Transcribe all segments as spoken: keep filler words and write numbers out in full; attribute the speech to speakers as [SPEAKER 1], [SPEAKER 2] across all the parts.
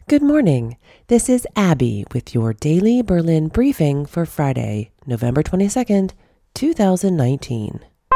[SPEAKER 1] Good morning. This is Abby with your daily Berlin briefing for Friday, November twenty-second, two thousand nineteen.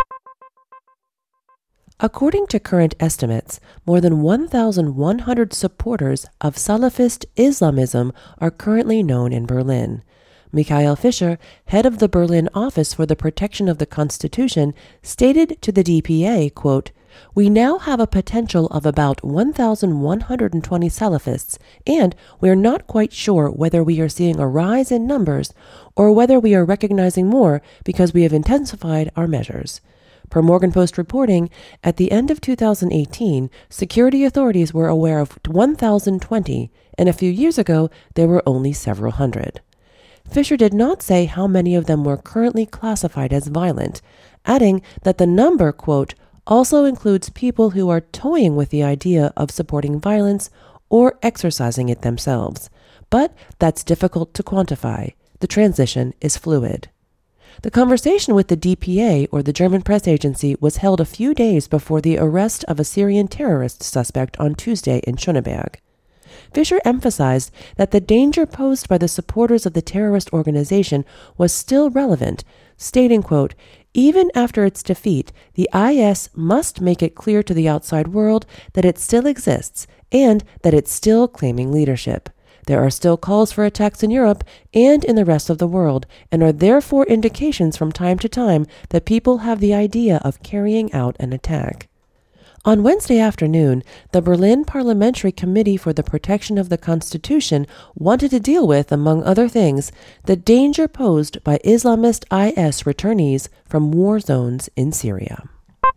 [SPEAKER 1] According to current estimates, more than one thousand one hundred supporters of Salafist Islamism are currently known in Berlin. Michael Fischer, head of the Berlin Office for the Protection of the Constitution, stated to the D P A, quote, "We now have a potential of about one thousand one hundred twenty Salafists, and we are not quite sure whether we are seeing a rise in numbers or whether we are recognizing more because we have intensified our measures." Per Morgan Post reporting, at the end of two thousand eighteen, security authorities were aware of one thousand twenty, and a few years ago there were only several hundred. Fischer did not say how many of them were currently classified as violent, adding that the number, quote, also includes people who are toying with the idea of supporting violence or exercising it themselves. But that's difficult to quantify. The transition is fluid. The conversation with the D P A, or the German press agency, was held a few days before the arrest of a Syrian terrorist suspect on Tuesday in Schöneberg. Fischer emphasized that the danger posed by the supporters of the terrorist organization was still relevant, stating, quote, "Even after its defeat, the I S must make it clear to the outside world that it still exists and that it's still claiming leadership. There are still calls for attacks in Europe and in the rest of the world, and are therefore indications from time to time that people have the idea of carrying out an attack." On Wednesday afternoon, the Berlin Parliamentary Committee for the Protection of the Constitution wanted to deal with, among other things, the danger posed by Islamist I S returnees from war zones in Syria.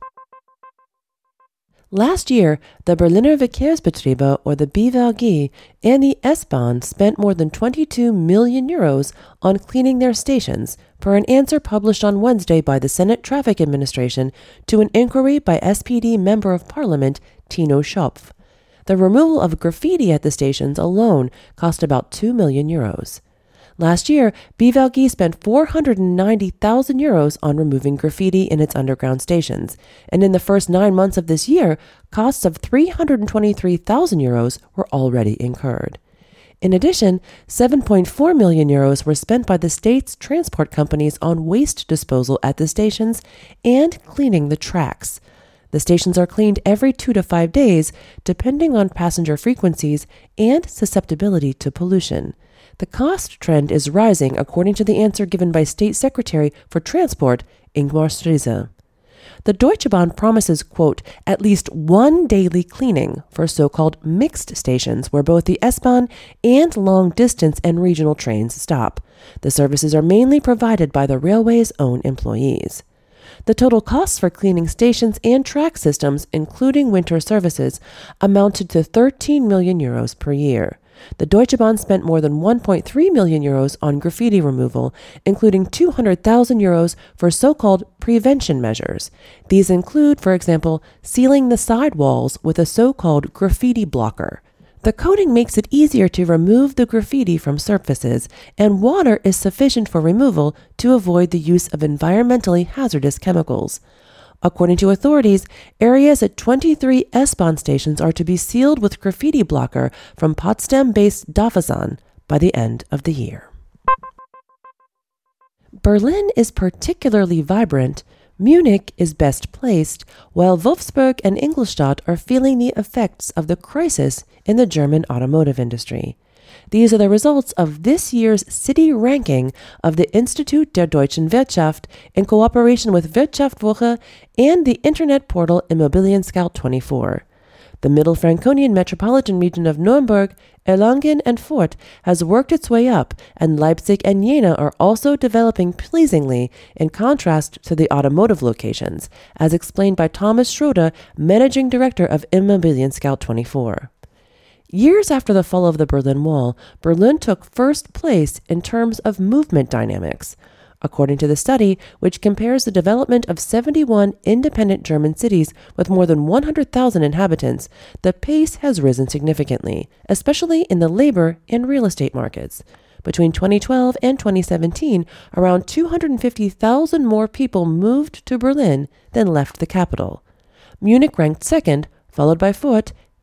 [SPEAKER 1] Last year, the Berliner Verkehrsbetriebe, or the B V G, and the S-Bahn spent more than twenty-two million euros on cleaning their stations, per an answer published on Wednesday by the Senate Traffic Administration to an inquiry by S P D Member of Parliament Tino Schopf. The removal of graffiti at the stations alone cost about two million euros. Last year, B V G spent four hundred ninety thousand euros on removing graffiti in its underground stations, and in the first nine months of this year, costs of three hundred twenty-three thousand euros were already incurred. In addition, seven point four million euros were spent by the state's transport companies on waste disposal at the stations and cleaning the tracks. The stations are cleaned every two to five days, depending on passenger frequencies and susceptibility to pollution. The cost trend is rising, according to the answer given by State Secretary for Transport, Ingmar Strize. The Deutsche Bahn promises, quote, at least one daily cleaning for so-called mixed stations where both the S-Bahn and long-distance and regional trains stop. The services are mainly provided by the railway's own employees. The total costs for cleaning stations and track systems, including winter services, amounted to thirteen million euros per year. The Deutsche Bahn spent more than one point three million euros on graffiti removal, including two hundred thousand euros for so-called prevention measures. These include, for example, sealing the sidewalls with a so-called graffiti blocker. The coating makes it easier to remove the graffiti from surfaces, and water is sufficient for removal to avoid the use of environmentally hazardous chemicals. According to authorities, areas at twenty-three S-Bahn stations are to be sealed with graffiti blocker from Potsdam-based Dafazan by the end of the year. Berlin is particularly vibrant, Munich is best placed, while Wolfsburg and Ingolstadt are feeling the effects of the crisis in the German automotive industry. These are the results of this year's city ranking of the Institut der Deutschen Wirtschaft in cooperation with Wirtschaftswoche and the internet portal Immobilien Scout twenty-four. The Middle Franconian metropolitan region of Nuremberg, Erlangen, and Fürth has worked its way up, and Leipzig and Jena are also developing pleasingly in contrast to the automotive locations, as explained by Thomas Schroeder, managing director of Immobilien Scout twenty-four. Years after the fall of the Berlin Wall, Berlin took first place in terms of movement dynamics. According to the study, which compares the development of seventy-one independent German cities with more than one hundred thousand inhabitants, the pace has risen significantly, especially in the labor and real estate markets. Between twenty twelve and twenty seventeen, around two hundred fifty thousand more people moved to Berlin than left the capital. Munich ranked second, followed by Fürth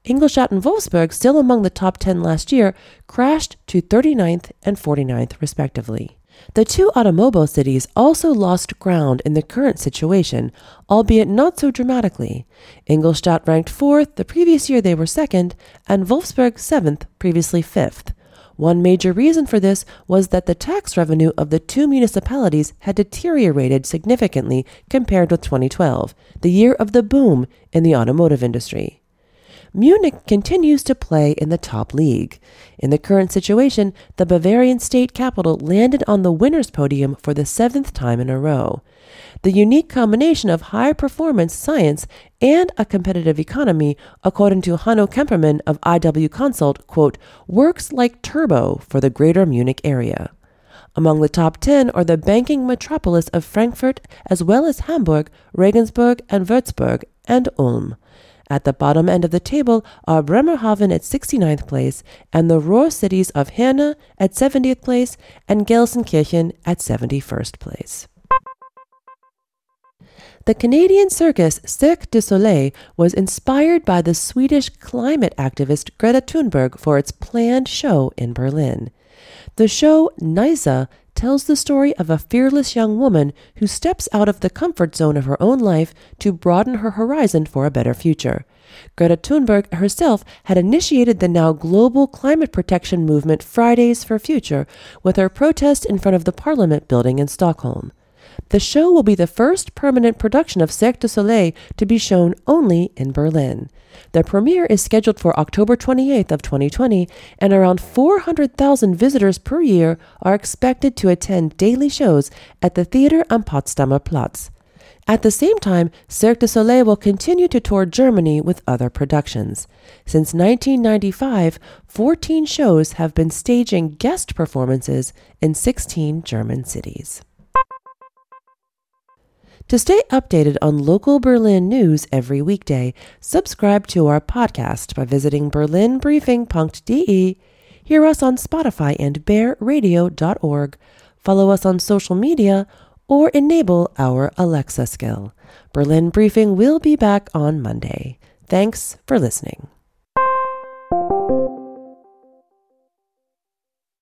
[SPEAKER 1] Ingolstadt and Wolfsburg, still among the top ten last year, crashed to thirty-ninth and forty-ninth respectively. The two automobile cities also lost ground in the current situation, albeit not so dramatically. Ingolstadt ranked fourth, the previous year they were second, and Wolfsburg seventh, previously fifth. One major reason for this was that the tax revenue of the two municipalities had deteriorated significantly compared with twenty twelve, the year of the boom in the automotive industry. Munich continues to play in the top league. In the current situation, the Bavarian state capital landed on the winner's podium for the seventh time in a row. The unique combination of high-performance science and a competitive economy, according to Hanno Kemperman of I W Consult, quote, works like turbo for the greater Munich area. Among the top ten are the banking metropolis of Frankfurt, as well as Hamburg, Regensburg, and Würzburg, and Ulm. At the bottom end of the table are Bremerhaven at sixty-ninth place, and the Ruhr cities of Herne at seventieth place, and Gelsenkirchen at seventy-first place. The Canadian circus Cirque du Soleil was inspired by the Swedish climate activist Greta Thunberg for its planned show in Berlin. The show, Nisa, tells the story of a fearless young woman who steps out of the comfort zone of her own life to broaden her horizon for a better future. Greta Thunberg herself had initiated the now global climate protection movement Fridays for Future with her protest in front of the Parliament building in Stockholm. The show will be the first permanent production of Cirque du Soleil to be shown only in Berlin. The premiere is scheduled for October twenty-eighth of twenty twenty, and around four hundred thousand visitors per year are expected to attend daily shows at the theater am Potsdamer Platz. At the same time, Cirque du Soleil will continue to tour Germany with other productions. Since nineteen ninety-five, fourteen shows have been staging guest performances in sixteen German cities. To stay updated on local Berlin news every weekday, subscribe to our podcast by visiting berlin briefing dot d e, hear us on Spotify and bear radio dot org, follow us on social media, or enable our Alexa skill. Berlin Briefing will be back on Monday. Thanks for listening.